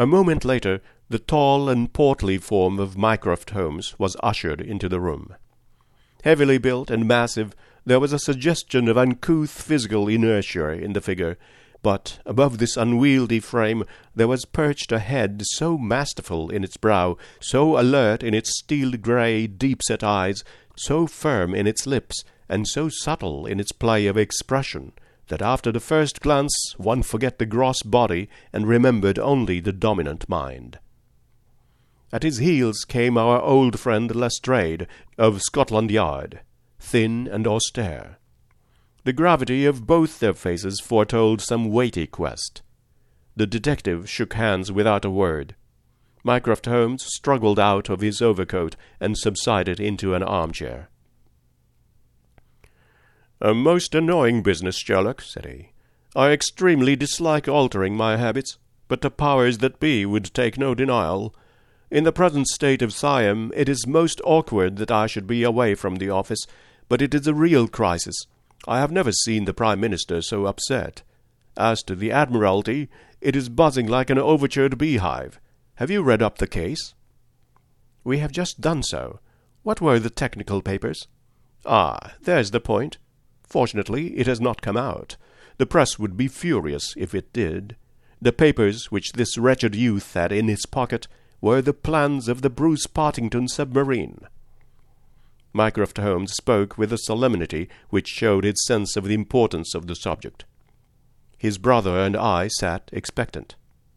A moment later, the tall and portly form of Mycroft Holmes was ushered into the room. Heavily built and massive, there was a suggestion of uncouth physical inertia in the figure, but above this unwieldy frame there was perched a head so masterful in its brow, so alert in its steel-grey, deep-set eyes, so firm in its lips, and so subtle in its play of expression, that after the first glance one forgot the gross body and remembered only the dominant mind. At his heels came our old friend Lestrade, of Scotland Yard, thin and austere. The gravity of both their faces foretold some weighty quest. The detective shook hands without a word. Mycroft Holmes struggled out of his overcoat and subsided into an armchair. "A most annoying business, Sherlock," said he. "I extremely dislike altering my habits, but the powers that be would take no denial. In the present state of Siam, it is most awkward that I should be away from the office, but it is a real crisis. I have never seen the Prime Minister so upset. As to the Admiralty, it is buzzing like an overtured beehive. Have you read up the case?" "We have just done so. What were the technical papers?" "Ah, there's the point. Fortunately, it has not come out. The press would be furious if it did. The papers which this wretched youth had in his pocket were the plans of the Bruce Partington submarine." Mycroft Holmes spoke with a solemnity which showed his sense of the importance of the subject. His brother and I sat expectant.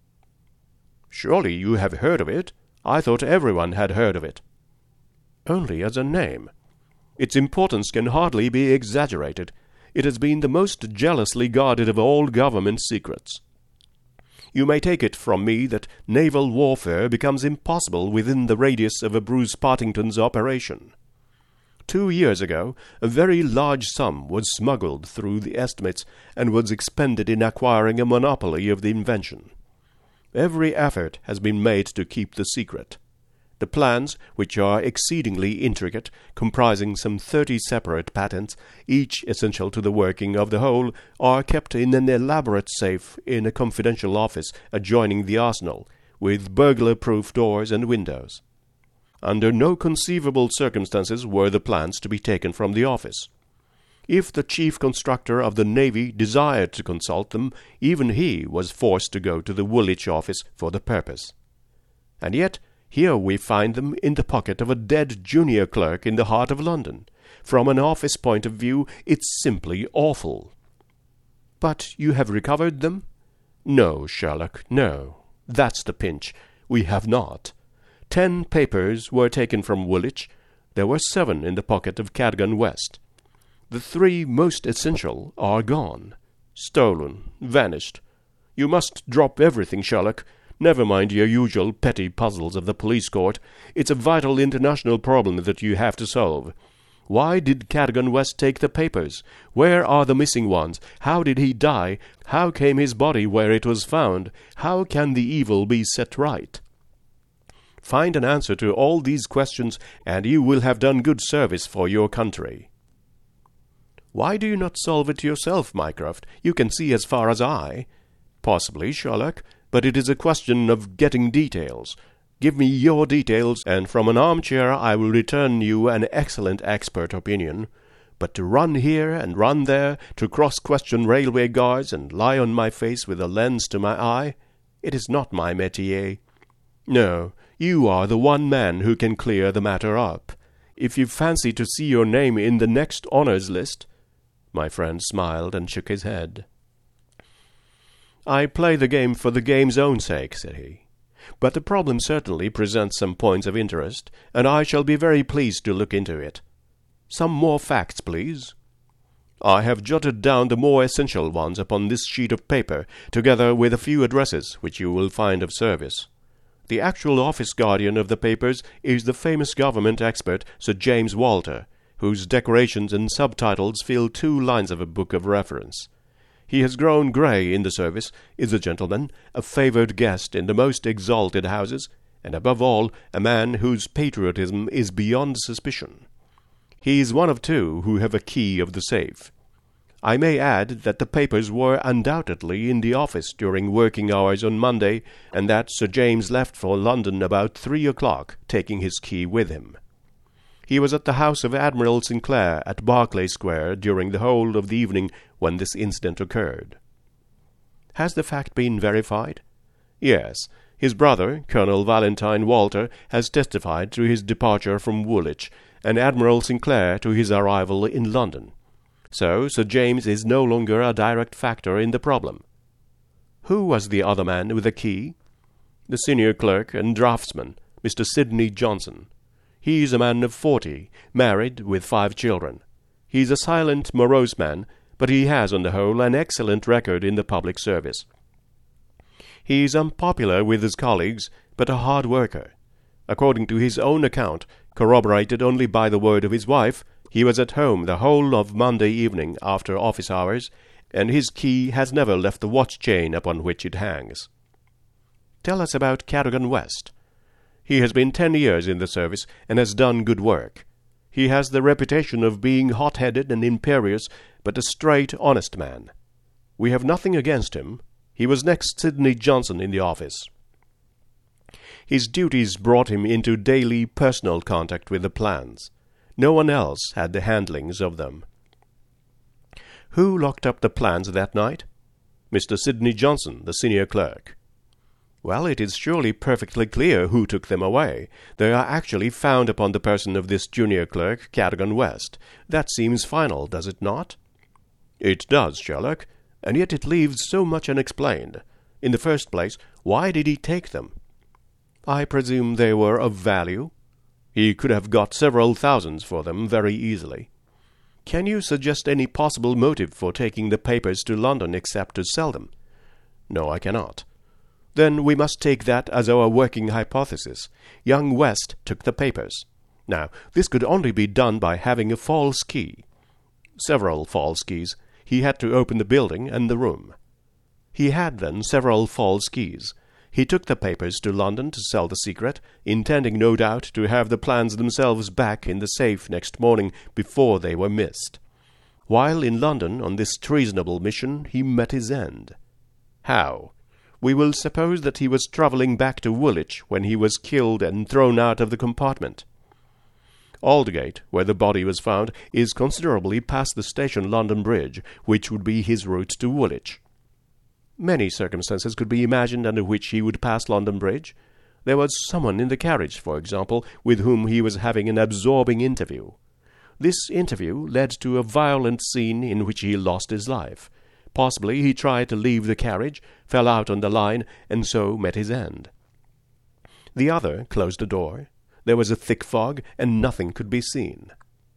"Surely you have heard of it? I thought everyone had heard of it." "Only as a name. Its importance can hardly be exaggerated. It has been the most jealously guarded of all government secrets. You may take it from me that naval warfare becomes impossible within the radius of a Bruce Partington's operation. 2 years ago, a very large sum was smuggled through the estimates and was expended in acquiring a monopoly of the invention. Every effort has been made to keep the secret. The plans, which are exceedingly intricate, comprising some 30 separate patents, each essential to the working of the whole, are kept in an elaborate safe in a confidential office adjoining the arsenal, with burglar-proof doors and windows. Under no conceivable circumstances were the plans to be taken from the office. If the chief constructor of the Navy desired to consult them, even he was forced to go to the Woolwich office for the purpose. And yet, here we find them in the pocket of a dead junior clerk in the heart of London. From an office point of view, it's simply awful." "But you have recovered them?" "No, Sherlock, no. That's the pinch. We have not. 10 papers were taken from Woolwich. There were 7 in the pocket of Cadogan West. The 3 most essential are gone. Stolen, vanished. You must drop everything, Sherlock. Never mind your usual petty puzzles of the police court. It's a vital international problem that you have to solve. Why did Cadogan West take the papers? Where are the missing ones? How did he die? How came his body where it was found? How can the evil be set right? Find an answer to all these questions, and you will have done good service for your country." "Why do you not solve it yourself, Mycroft? You can see as far as I." "Possibly, Sherlock, but it is a question of getting details. Give me your details, and from an armchair I will return you an excellent expert opinion. But to run here and run there, to cross-question railway guards, and lie on my face with a lens to my eye, it is not my métier. No, you are the one man who can clear the matter up. If you fancy to see your name in the next honours list—" My friend smiled and shook his head. "I play the game for the game's own sake," said he. "But the problem certainly presents some points of interest, and I shall be very pleased to look into it. Some more facts, please." "I have jotted down the more essential ones upon this sheet of paper, together with a few addresses which you will find of service. The actual office guardian of the papers is the famous government expert Sir James Walter, whose decorations and subtitles fill 2 lines of a book of reference. He has grown grey in the service, is a gentleman, a favoured guest in the most exalted houses, and above all, a man whose patriotism is beyond suspicion. He is one of 2 who have a key of the safe. I may add that the papers were undoubtedly in the office during working hours on Monday, and that Sir James left for London about 3 o'clock, taking his key with him. He was at the house of Admiral Sinclair at Berkeley Square during the whole of the evening when this incident occurred. Has the fact been verified? Yes. His brother, Colonel Valentine Walter, has testified to his departure from Woolwich, and Admiral Sinclair to his arrival in London. So Sir James is no longer a direct factor in the problem. Who was the other man with the key? The senior clerk and draftsman, Mr. Sidney Johnson. He is a man of 40, married, with 5 children. He is a silent, morose man, but he has, on the whole, an excellent record in the public service. He is unpopular with his colleagues, but a hard worker. According to his own account, corroborated only by the word of his wife, he was at home the whole of Monday evening after office hours, and his key has never left the watch-chain upon which it hangs. Tell us about Cadogan West. He has been 10 years in the service, and has done good work. He has the reputation of being hot-headed and imperious, but a straight, honest man. We have nothing against him. He was next Sidney Johnson in the office. His duties brought him into daily personal contact with the plans. No one else had the handlings of them. Who locked up the plans that night? Mr. Sidney Johnson, the senior clerk. Well, it is surely perfectly clear who took them away. They are actually found upon the person of this junior clerk, Cadogan West. That seems final, does it not? It does, Sherlock, and yet it leaves so much unexplained. In the first place, why did he take them? I presume they were of value? He could have got several thousands for them very easily. Can you suggest any possible motive for taking the papers to London except to sell them? No, I cannot. Then we must take that as our working hypothesis. Young West took the papers. Now, this could only be done by having a false key. Several false keys. He had to open the building and the room. He had, then, several false keys. He took the papers to London to sell the secret, intending no doubt to have the plans themselves back in the safe next morning before they were missed. While in London on this treasonable mission, he met his end. How? We will suppose that he was travelling back to Woolwich when he was killed and thrown out of the compartment. Aldgate, where the body was found, is considerably past the station London Bridge, which would be his route to Woolwich. Many circumstances could be imagined under which he would pass London Bridge. There was someone in the carriage, for example, with whom he was having an absorbing interview. This interview led to a violent scene in which he lost his life. Possibly he tried to leave the carriage, fell out on the line, and so met his end. The other closed the door. There was a thick fog, and nothing could be seen.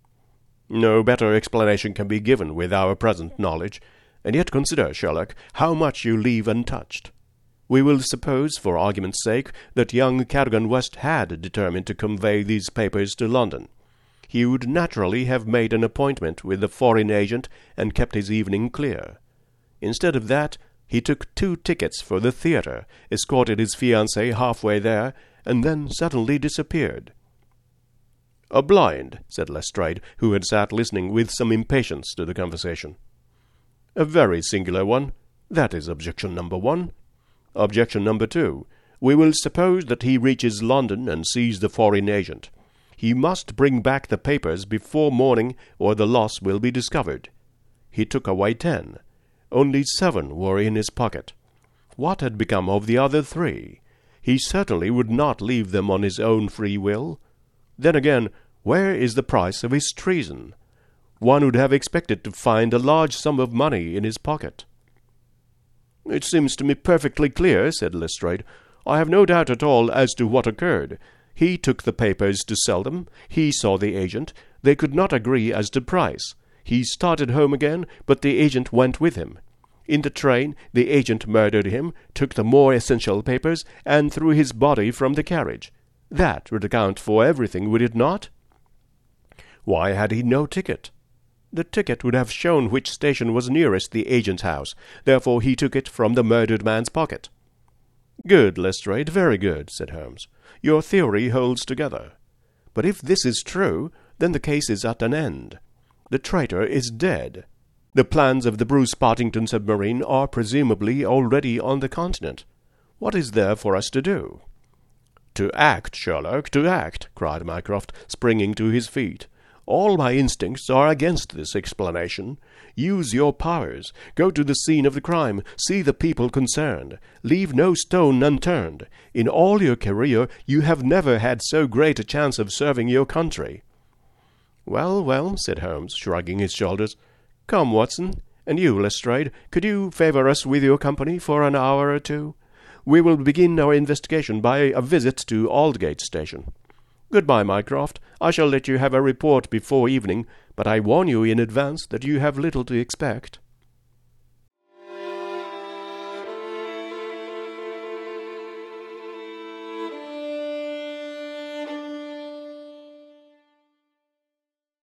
No better explanation can be given with our present knowledge. And yet consider, Sherlock, how much you leave untouched. We will suppose, for argument's sake, that young Cadogan West had determined to convey these papers to London. He would naturally have made an appointment with the foreign agent and kept his evening clear. Instead of that, he took 2 tickets for the theatre, escorted his fiancée halfway there, and then suddenly disappeared. "A blind," said Lestrade, who had sat listening with some impatience to the conversation. "A very singular one. That is objection number 1. Objection number 2. We will suppose that he reaches London and sees the foreign agent. He must bring back the papers before morning, or the loss will be discovered. He took away 10. Only 7 were in his pocket. What had become of the other 3? He certainly would not leave them on his own free will. Then again, where is the price of his treason? One would have expected to find a large sum of money in his pocket." "It seems to me perfectly clear," said Lestrade. "I have no doubt at all as to what occurred. He took the papers to sell them. He saw the agent. They could not agree as to price. He started home again, but the agent went with him. In the train, the agent murdered him, took the more essential papers, and threw his body from the carriage. That would account for everything, would it not?" "Why had he no ticket?" "The ticket would have shown which station was nearest the agent's house. Therefore he took it from the murdered man's pocket." "Good, Lestrade, very good," said Holmes. "Your theory holds together. But if this is true, then the case is at an end. The traitor is dead. The plans of the Bruce Partington submarine are presumably already on the continent. What is there for us to do?" "To act, Sherlock, to act," cried Mycroft, springing to his feet. "All my instincts are against this explanation. Use your powers. Go to the scene of the crime. See the people concerned. Leave no stone unturned. In all your career you have never had so great a chance of serving your country." "Well, well," said Holmes, shrugging his shoulders. "Come, Watson, and you, Lestrade, could you favour us with your company for an hour or two? We will begin our investigation by a visit to Aldgate Station. Good-bye, Mycroft. I shall let you have a report before evening, but I warn you in advance that you have little to expect."